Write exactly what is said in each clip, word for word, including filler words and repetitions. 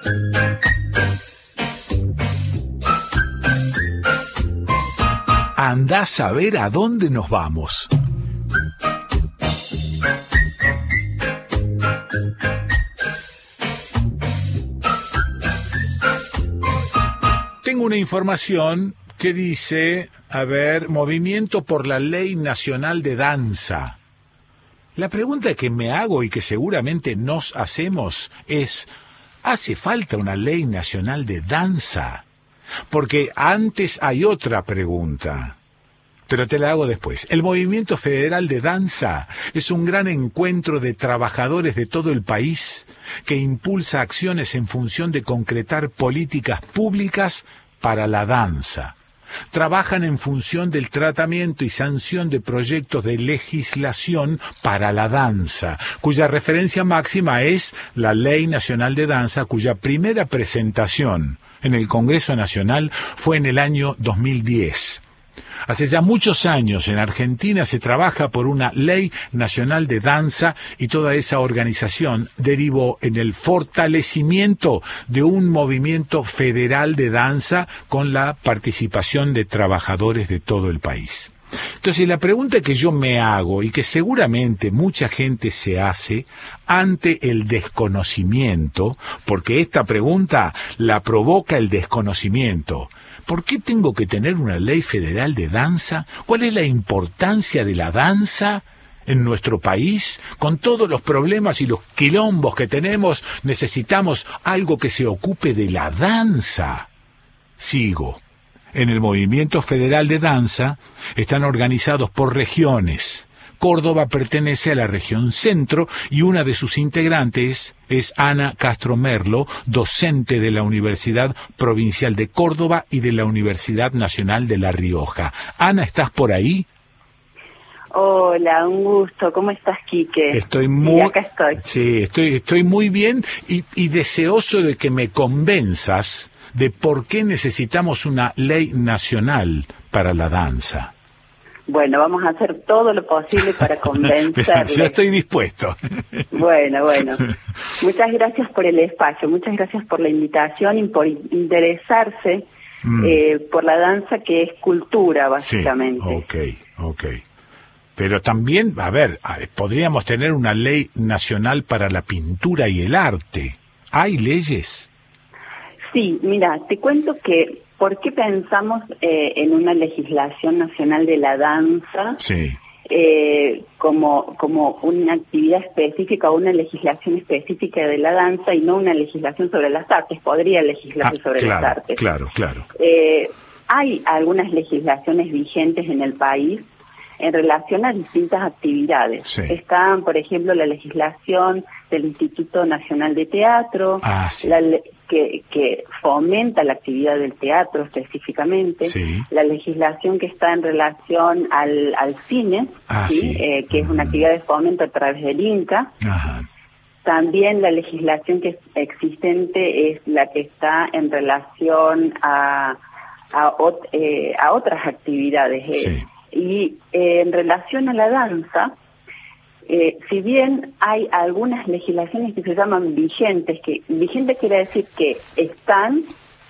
Andás a ver a dónde nos vamos. Tengo una información que dice, a ver, Movimiento por la Ley Nacional de Danza. La pregunta que me hago y que seguramente nos hacemos es, ¿hace falta una ley nacional de danza? Porque antes hay otra pregunta, pero te la hago después. El Movimiento Federal de Danza es un gran encuentro de trabajadores de todo el país que impulsa acciones en función de concretar políticas públicas para la danza. Trabajan en función del tratamiento y sanción de proyectos de legislación para la danza, cuya referencia máxima es la Ley Nacional de Danza, cuya primera presentación en el Congreso Nacional fue en el año dos mil diez. Hace ya muchos años en Argentina se trabaja por una ley nacional de danza y toda esa organización derivó en el fortalecimiento de un movimiento federal de danza con la participación de trabajadores de todo el país. Entonces la pregunta que yo me hago y que seguramente mucha gente se hace ante el desconocimiento, porque esta pregunta la provoca el desconocimiento. ¿Por qué tengo que tener una ley federal de danza? ¿Cuál es la importancia de la danza en nuestro país? Con todos los problemas y los quilombos que tenemos, necesitamos algo que se ocupe de la danza. Sigo. En el Movimiento Federal de Danza están organizados por regiones. Córdoba pertenece a la región centro y una de sus integrantes es Ana Castro Merlo, docente de la Universidad Provincial de Córdoba y de la Universidad Nacional de La Rioja. Ana, ¿estás por ahí? Hola, un gusto. ¿Cómo estás, Quique? Estoy muy... Y acá estoy. Sí, estoy, estoy muy bien y, y deseoso de que me convenzas de por qué necesitamos una ley nacional para la danza. Bueno, vamos a hacer todo lo posible para convencerle. Ya estoy dispuesto. Bueno, bueno. Muchas gracias por el espacio, muchas gracias por la invitación y por interesarse mm. eh, por la danza, que es cultura, básicamente. Sí, ok, ok. Pero también, a ver, podríamos tener una ley nacional para la pintura y el arte. ¿Hay leyes? Sí, mira, te cuento que ¿por qué pensamos eh, en una legislación nacional de la danza sí. eh, como, como una actividad específica o una legislación específica de la danza y no una legislación sobre las artes? Podría legislarse ah, sobre claro, las artes. Claro, claro. Eh, hay algunas legislaciones vigentes en el país en relación a distintas actividades. Sí. Están, por ejemplo, la legislación del Instituto Nacional de Teatro, ah, sí. la le que, que fomenta la actividad del teatro específicamente, sí. la legislación que está en relación al, al cine, ah, ¿sí? Sí. Eh, que mm. es una actividad de fomento a través del INCA. Ajá. También la legislación que es existente es la que está en relación a, a, ot, eh, a otras actividades. Eh. Sí. Y eh, en relación a la danza, eh, si bien hay algunas legislaciones que se llaman vigentes, que vigente quiere decir que están,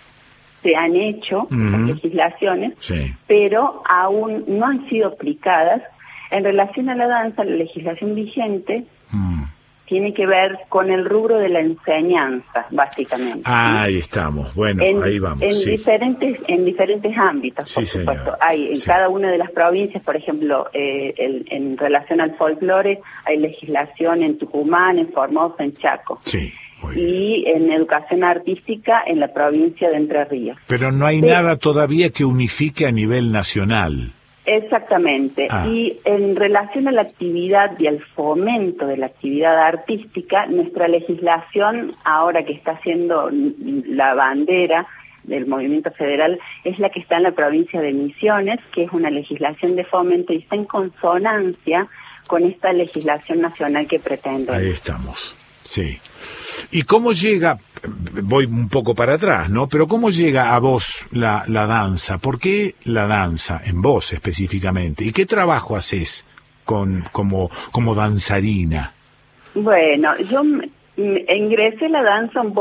se han hecho uh-huh. esas legislaciones, sí. pero aún no han sido aplicadas. En relación a la danza, la legislación vigente uh-huh. tiene que ver con el rubro de la enseñanza, básicamente. Ah, ahí estamos. Bueno, en, ahí vamos. En sí. diferentes en diferentes ámbitos, sí, por supuesto. Señor. Hay en sí. cada una de las provincias, por ejemplo, eh, el, en relación al folclore, hay legislación en Tucumán, en Formosa, en Chaco. Sí. Y en educación artística en la provincia de Entre Ríos. Pero no hay sí. nada todavía que unifique a nivel nacional. Exactamente. Ah. Y en relación a la actividad y al fomento de la actividad artística, nuestra legislación, ahora que está siendo la bandera del movimiento federal, es la que está en la provincia de Misiones, que es una legislación de fomento y está en consonancia con esta legislación nacional que pretende. Ahí estamos, sí. ¿Y cómo llega, voy un poco para atrás, ¿no? Pero ¿cómo llega a vos la, la danza? ¿Por qué la danza, en vos específicamente? ¿Y qué trabajo haces con, como, como danzarina? Bueno, yo ingresé a la danza un poco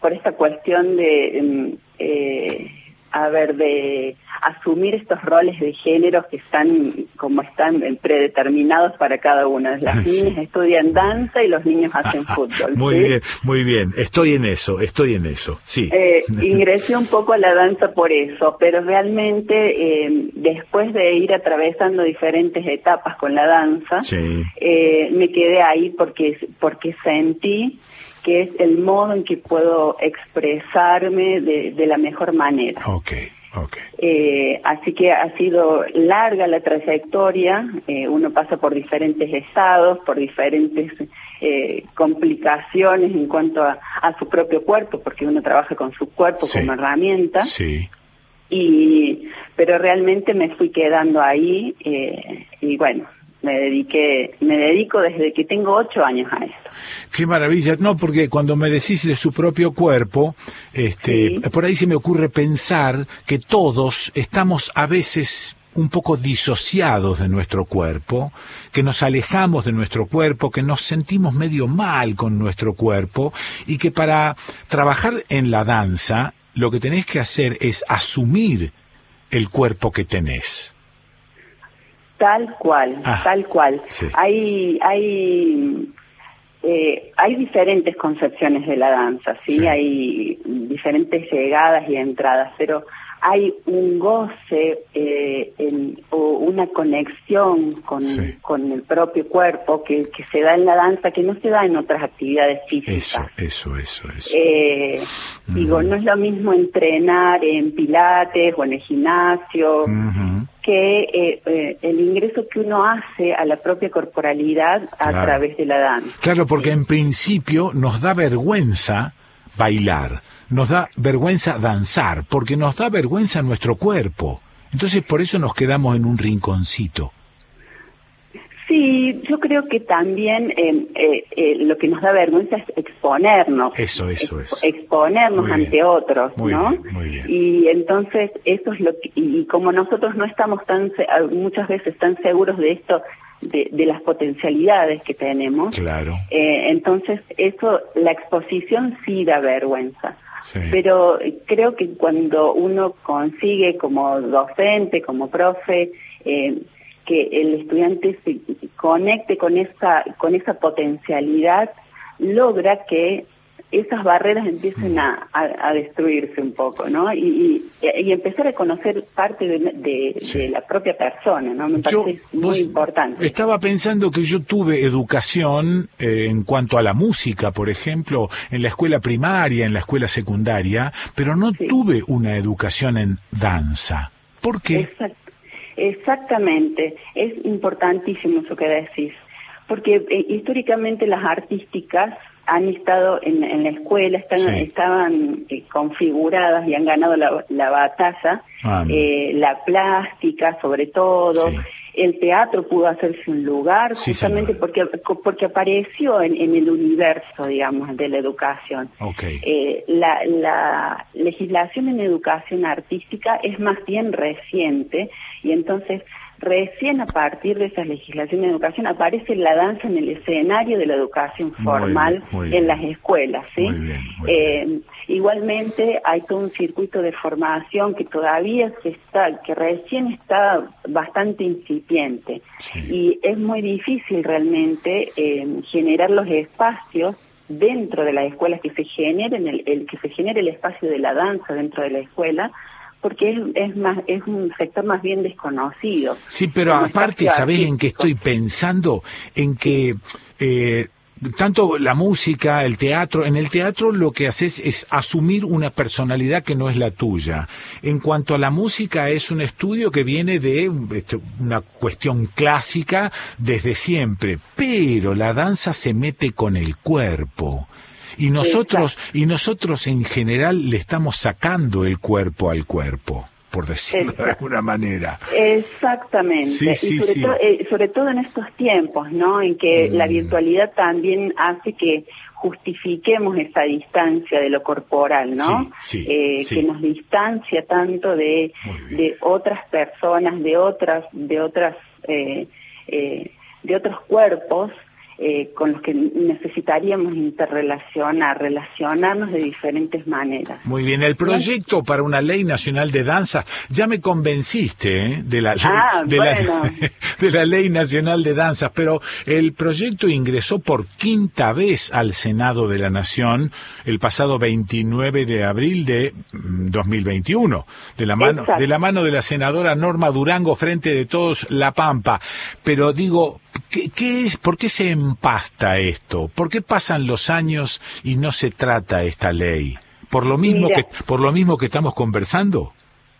por esta cuestión de, eh, a ver, de asumir estos roles de género que están, como están predeterminados para cada uno. Las sí. niñas estudian danza y los niños hacen fútbol. Muy ¿sí? bien, muy bien. Estoy en eso, estoy en eso, sí. Eh, ingresé un poco a la danza por eso, pero realmente eh, después de ir atravesando diferentes etapas con la danza, Sí. eh, me quedé ahí porque, porque sentí que es el modo en que puedo expresarme de, de la mejor manera. Ok, ok. Eh, así que ha sido larga la trayectoria, eh, uno pasa por diferentes estados, por diferentes eh, complicaciones en cuanto a, a su propio cuerpo, porque uno trabaja con su cuerpo Sí. como herramienta, Sí. y pero realmente me fui quedando ahí, eh, y bueno, me dediqué, me dedico desde que tengo ocho años a esto. Qué maravilla. No, porque cuando me decís de su propio cuerpo, este, Sí. por ahí se me ocurre pensar que todos estamos a veces un poco disociados de nuestro cuerpo, que nos alejamos de nuestro cuerpo, que nos sentimos medio mal con nuestro cuerpo, y que para trabajar en la danza lo que tenés que hacer es asumir el cuerpo que tenés. Tal cual, Ah, tal cual. sí. Hay, hay, eh, hay diferentes concepciones de la danza, ¿sí? Sí. Hay diferentes llegadas y entradas, pero hay un goce eh, en, o una conexión con, Sí. con el propio cuerpo que, que se da en la danza que no se da en otras actividades físicas. Eso, eso, eso, eso. Eh, Mm. Digo, no es lo mismo entrenar en pilates o en el gimnasio Ujú. que eh, eh, el ingreso que uno hace a la propia corporalidad a Claro. través de la danza. Claro, porque en principio nos da vergüenza bailar, nos da vergüenza danzar, porque nos da vergüenza nuestro cuerpo. Entonces por eso nos quedamos en un rinconcito. Sí, yo creo que también eh, eh, eh, lo que nos da vergüenza es exponernos. Eso, eso Expo- es. Exponernos Muy bien. ante otros, Muy ¿no? bien, muy bien. Y entonces eso es lo que, y como nosotros no estamos tan se- muchas veces tan seguros de esto, de, de las potencialidades que tenemos, Claro. eh, entonces eso, la exposición sí da vergüenza. Sí. Pero creo que cuando uno consigue como docente, como profe, eh, que el estudiante se conecte con esa, con esa potencialidad, logra que esas barreras empiecen a, a, a destruirse un poco, ¿no? Y, y, y empezar a conocer parte de, de, Sí. de la propia persona, ¿no? Me Yo, parece muy vos, importante. Estaba pensando que yo tuve educación eh, en cuanto a la música, por ejemplo, en la escuela primaria, en la escuela secundaria, pero no Sí. tuve una educación en danza. ¿Por qué? Exact- exactamente, es importantísimo eso que decís, porque eh, históricamente las artísticas han estado en, en la escuela, están, Sí. estaban eh, configuradas y han ganado la, la batalla, Ah, eh, la plástica sobre todo, Sí. el teatro pudo hacerse un lugar Sí, justamente señora. porque, porque apareció en, en el universo, digamos, de la educación. Ok. Eh, la, la legislación en educación artística es más bien reciente y entonces recién a partir de esa legislación en educación aparece la danza en el escenario de la educación Muy formal bien, muy en bien. las escuelas, ¿sí? Muy bien, muy Eh, igualmente hay todo un circuito de formación que todavía se está, que recién está bastante incipiente Sí. y es muy difícil realmente eh, generar los espacios dentro de las escuelas, que se generen el, el que se genere el espacio de la danza dentro de la escuela, porque es, es más es un sector más bien desconocido. Sí, pero Como aparte, espacio ¿sabés en qué artístico. estoy pensando? En que eh, tanto la música, el teatro, en el teatro lo que haces es asumir una personalidad que no es la tuya. En cuanto a la música, es un estudio que viene de este, una cuestión clásica desde siempre, pero la danza se mete con el cuerpo. Y nosotros, y nosotros en general le estamos sacando el cuerpo al cuerpo, por decirlo Exacto. de alguna manera. Exactamente, Sí, sí, y sobre, sí. todo, eh, sobre todo en estos tiempos, ¿no? En que Mm. la virtualidad también hace que justifiquemos esa distancia de lo corporal, ¿no? Sí, sí, eh, sí. Que nos distancia tanto de, Muy bien. de otras personas, de otras, de otras, eh, eh, de otros cuerpos. eh, con los que necesitaríamos interrelacionar, relacionarnos de diferentes maneras. Muy bien, el proyecto para una ley nacional de danza, ya me convenciste ¿eh? de, la ley, ah, de, bueno. la, de la ley nacional de danzas, pero el proyecto ingresó por quinta vez al Senado de la Nación el pasado veintinueve de abril de dos mil veintiuno, de la mano, de la mano de la senadora Norma Durango, Frente de Todos La Pampa. Pero digo, ¿qué, qué es, ¿por qué se empasta esto? ¿Por qué pasan los años y no se trata esta ley? ¿Por lo mismo Mira, que por lo mismo que estamos conversando?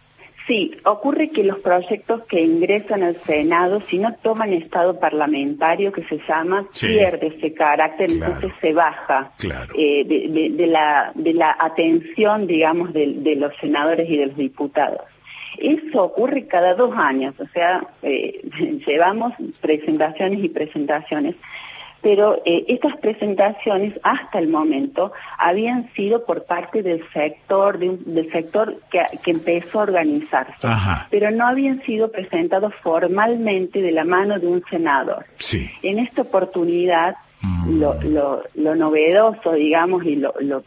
Sí, ocurre que los proyectos que ingresan al Senado, si no toman estado parlamentario, que se llama, sí, pierde ese carácter, claro, entonces se baja claro. eh, de, de, de, la, de la atención, digamos, de, de los senadores y de los diputados. Eso ocurre cada dos años, o sea, eh, llevamos presentaciones y presentaciones, pero eh, estas presentaciones hasta el momento habían sido por parte del sector de un, del sector que, que empezó a organizarse, Ajá. pero no habían sido presentados formalmente de la mano de un senador. Sí. En esta oportunidad, mm. lo, lo, lo novedoso, digamos, y lo, lo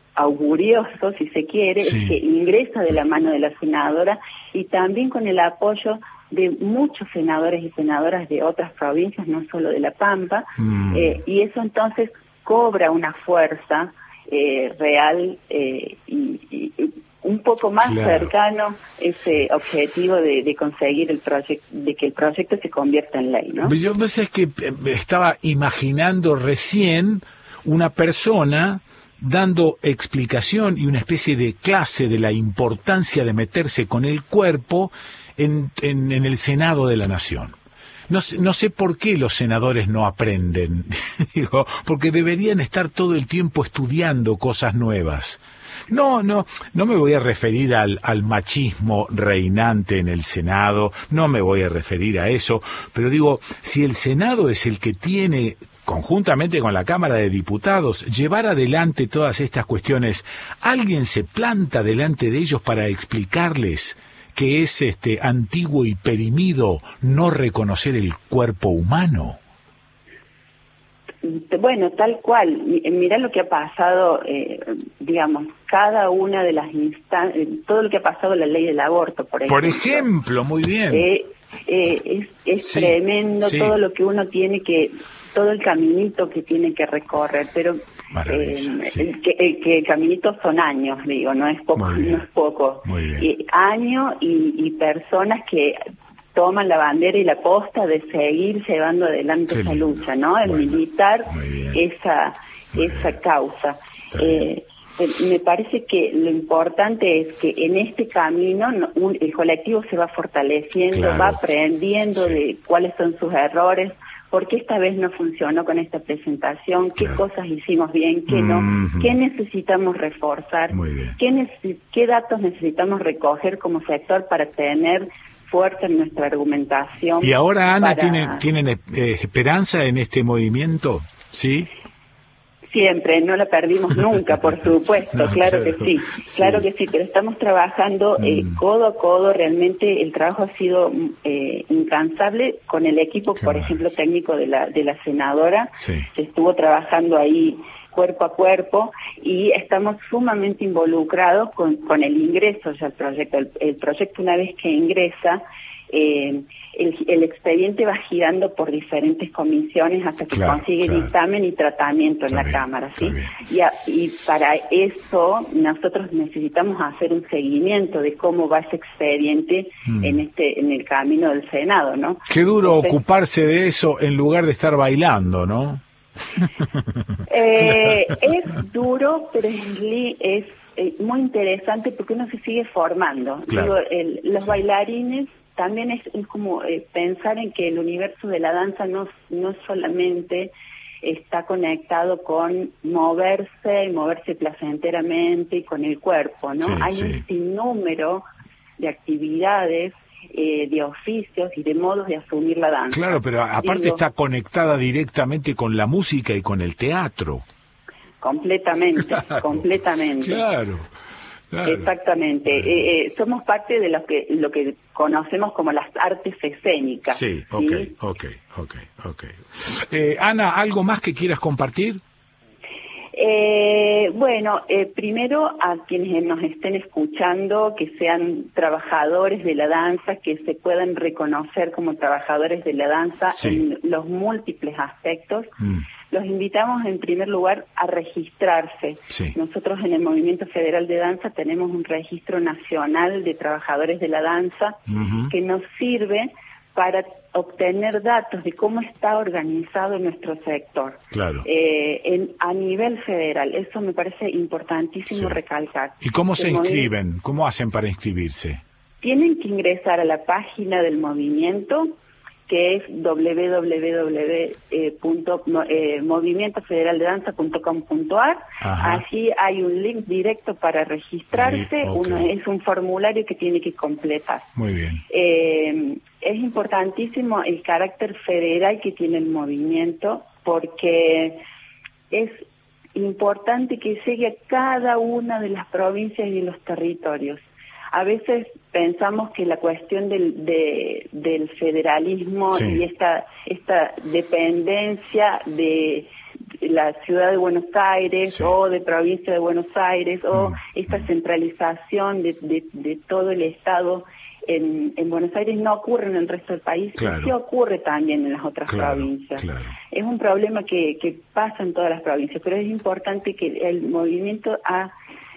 augurioso, si se quiere, sí, es que ingresa de la mano de la senadora y también con el apoyo de muchos senadores y senadoras de otras provincias, no solo de La Pampa, mm. eh, y eso entonces cobra una fuerza eh, real eh, y, y un poco más claro. cercano ese objetivo de, de conseguir el proyecto, de que el proyecto se convierta en ley, ¿no? Yo pues es que estaba imaginando recién una persona dando explicación y una especie de clase de la importancia de meterse con el cuerpo En, en, en el Senado de la Nación. No sé, no sé por qué los senadores no aprenden, digo, porque deberían estar todo el tiempo estudiando cosas nuevas. No, no, no me voy a referir al, al machismo reinante en el Senado, no me voy a referir a eso, pero digo, si el Senado es el que tiene, conjuntamente con la Cámara de Diputados, llevar adelante todas estas cuestiones, ¿alguien se planta delante de ellos para explicarles que es este antiguo y perimido no reconocer el cuerpo humano? Bueno, tal cual. Mirá lo que ha pasado, eh, digamos, cada una de las instancias, todo lo que ha pasado en la ley del aborto, por ejemplo. Por ejemplo, muy bien. Eh, eh, es es sí, tremendo sí. todo lo que uno tiene que, todo el caminito que tiene que recorrer, pero eh, sí. el, que, el que caminitos son años, digo, no es poco, no es poco. Muy bien. Eh, años y, y personas que toman la bandera y la posta de seguir llevando adelante Qué esa lindo. lucha, ¿no? El bueno, militar esa muy esa bien. causa. Eh, me parece que lo importante es que en este camino no, un, el colectivo se va fortaleciendo, claro. va aprendiendo sí. de cuáles son sus errores, por qué esta vez no funcionó con esta presentación, qué claro. cosas hicimos bien, qué no, mm-hmm. qué necesitamos reforzar, qué, neces- qué datos necesitamos recoger como sector para tener fuerte en nuestra argumentación. Y ahora, Ana, para... ¿tienen, ¿tienen eh, esperanza en este movimiento? ¿Sí? Siempre, no la perdimos nunca, por supuesto, no, claro, claro que sí, claro sí. que sí, pero estamos trabajando eh, mm. codo a codo, realmente el trabajo ha sido eh, incansable con el equipo, Qué por mal. ejemplo, técnico de la de la senadora, sí. se estuvo trabajando ahí cuerpo a cuerpo y estamos sumamente involucrados con, con el ingreso ya al proyecto. El, el proyecto una vez que ingresa, eh, el, el expediente va girando por diferentes comisiones hasta que claro, consigue claro. dictamen y tratamiento en está la bien, Cámara, ¿sí? Y, a, y para eso nosotros necesitamos hacer un seguimiento de cómo va ese expediente mm. en este en el camino del Senado, ¿no? Qué duro Entonces, ocuparse de eso en lugar de estar bailando, ¿no? eh, es duro, pero es, es eh, muy interesante porque uno se sigue formando. Claro. Digo, el, los sí. bailarines también es, es como eh, pensar en que el universo de la danza no, no solamente está conectado con moverse y moverse placenteramente y con el cuerpo, ¿no? Sí, Hay sí. un sinnúmero de actividades, eh, de oficios y de modos de asumir la danza. Claro, pero aparte Digo, está conectada directamente con la música y con el teatro. Completamente, claro, completamente. Claro. Claro. Exactamente. Claro. Eh, eh, somos parte de lo que lo que conocemos como las artes escénicas. Sí, ok, ¿sí? ok, ok, ok. Eh, Ana, ¿algo más que quieras compartir? Eh, bueno, eh, primero a quienes nos estén escuchando, que sean trabajadores de la danza, que se puedan reconocer como trabajadores de la danza Sí. en los múltiples aspectos, Mm. los invitamos en primer lugar a registrarse. Sí. Nosotros en el Movimiento Federal de Danza tenemos un registro nacional de trabajadores de la danza Ujú. que nos sirve para obtener datos de cómo está organizado nuestro sector. Claro. Eh, en, a nivel federal, eso me parece importantísimo Sí. recalcar. ¿Y cómo se El movi- inscriben? ¿Cómo hacen para inscribirse? Tienen que ingresar a la página del movimiento, que es doble u doble u doble u punto movimiento federal de danza punto com punto a r. Ajá. Allí hay un link directo para registrarse. Sí, ok. Uno, es un formulario que tiene que completar. Muy bien. Eh, es importantísimo el carácter federal que tiene el movimiento, porque es importante que llegue a cada una de las provincias y los territorios. A veces pensamos que la cuestión del, de, del federalismo Sí. y esta, esta dependencia de la ciudad de Buenos Aires Sí. o de provincia de Buenos Aires o Mm, esta mm. centralización de, de, de todo el Estado en, en Buenos Aires no ocurre en el resto del país, Claro. y sí ocurre también en las otras Claro, provincias. claro. Es un problema que, que pasa en todas las provincias, pero es importante que el movimiento ha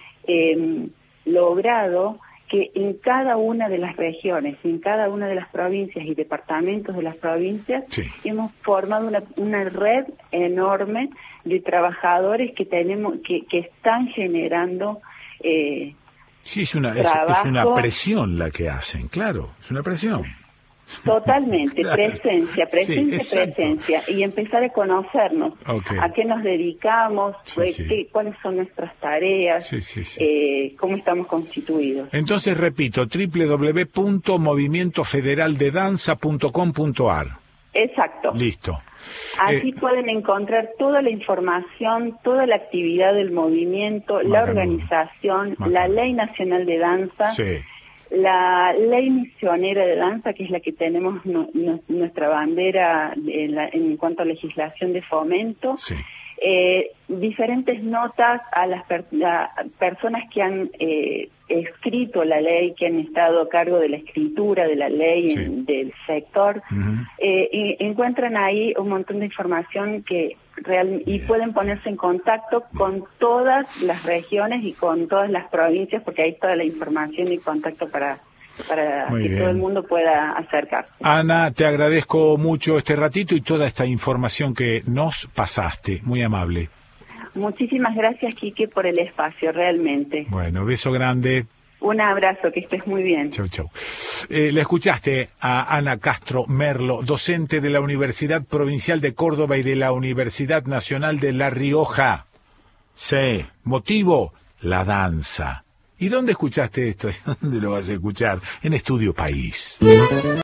eh, logrado que en cada una de las regiones, en cada una de las provincias y departamentos de las provincias, Sí. hemos formado una, una red enorme de trabajadores que tenemos, que, que están generando eh, Sí, es una, es, trabajo. es una presión la que hacen, claro, es una presión. totalmente Claro. presencia, presencia, Sí, exacto. presencia, y empezar a conocernos, Ok. a qué nos dedicamos, Sí, eh, sí. qué- cuáles son nuestras tareas, Sí, sí, sí. eh, cómo estamos constituidos. Entonces, repito, doble u doble u doble u punto movimiento federal de danza punto com punto a r. Exacto. Listo. Así Eh, pueden encontrar toda la información, toda la actividad del movimiento, la Macanudo. organización, Macanudo. la Ley Nacional de Danza, sí, la Ley Misionera de Danza, que es la que tenemos nu- nu- nuestra bandera en, la- en cuanto a legislación de fomento, sí. eh, diferentes notas a las per- a personas que han eh, escrito la ley, que han estado a cargo de la escritura de la ley Sí. en- del sector. Ujú. Eh, y encuentran ahí un montón de información que real, y Bien. pueden ponerse en contacto con todas las regiones y con todas las provincias, porque hay toda la información y contacto para, para Muy que bien. todo el mundo pueda acercarse. Ana, te agradezco mucho este ratito y toda esta información que nos pasaste, muy amable. Muchísimas gracias, Quique, por el espacio, realmente. Bueno, beso grande. Un abrazo, que estés muy bien. Chau, chau. Eh, le escuchaste a Ana Castro Merlo, docente de la Universidad Provincial de Córdoba y de la Universidad Nacional de La Rioja. Sí, motivo, la danza. ¿Y dónde escuchaste esto? ¿Dónde lo vas a escuchar? En Estudio País.